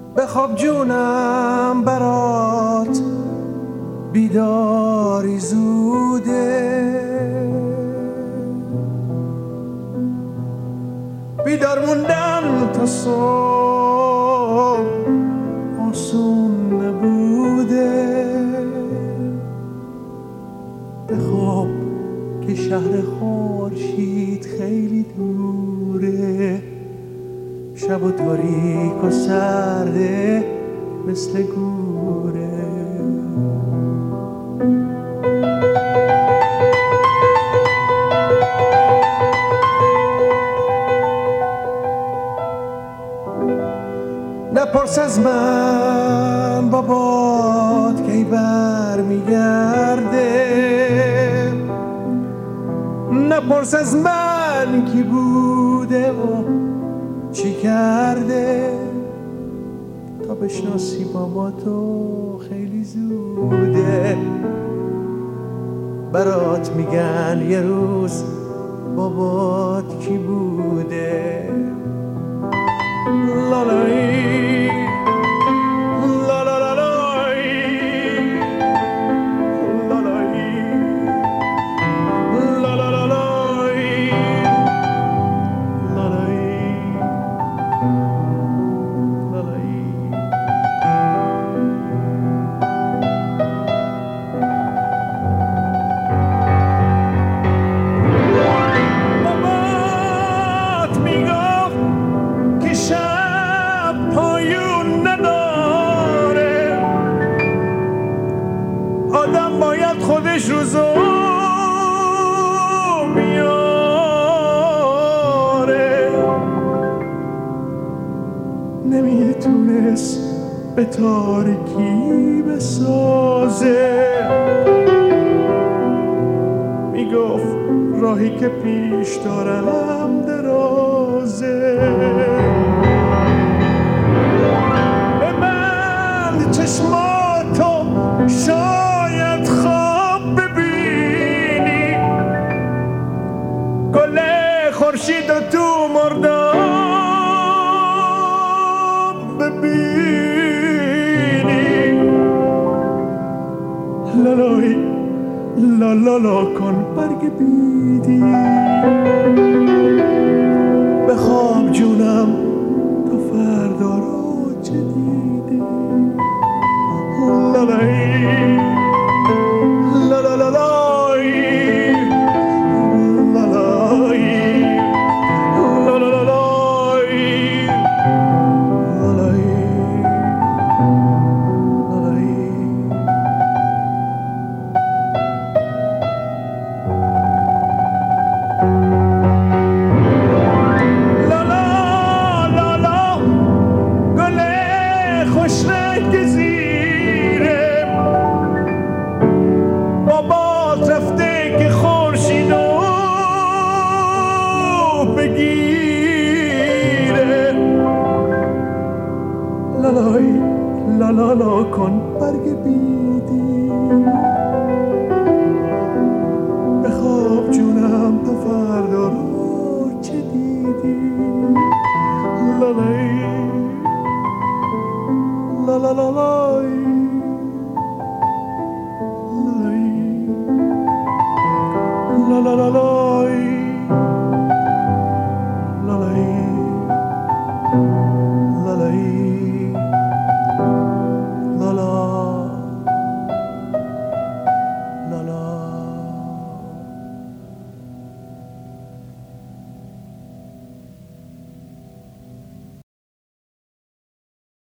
بخواب جونم برات بیداری زوده، بیدار موندن تا صبح آسون نبوده. بخواب که شهر خورشید خیلی دوره، شب و تاریک و سرده مثل گوره. نپرس از من بابات کی بر میگرده، نپرس از من کی بوده و چی کرده. تا بشناسی باباتو خیلی زوده، برات میگن یه روز بابات کی بوده. لالایی لالالالای لالایی لالالالای لالایی لالایی. بابات میگفت که شب پایون نداره، آدم باید خودش روزو بیاره. نمیتونست به تاریکی بسازه، میگفت راهی که پیش دارم درازه. ببند چشماتو شاید خواب ببینی، گل خورشید و تو مرداب ببینی. لالای لالالا کن برگ بیدی، بخواب جونم تا فردا رو چه دیدی. لالایی لالالالای لالایی لالالالای لالایی لالایی. لالا لالا گل خوش رنگ زیره، بابات رفته که خورشیدو بگیره. لالای لالالا کن برگ بیدی، بخواب جونم تا فردا رو چه دیدی. لالای لالالالای لالای لالالالای.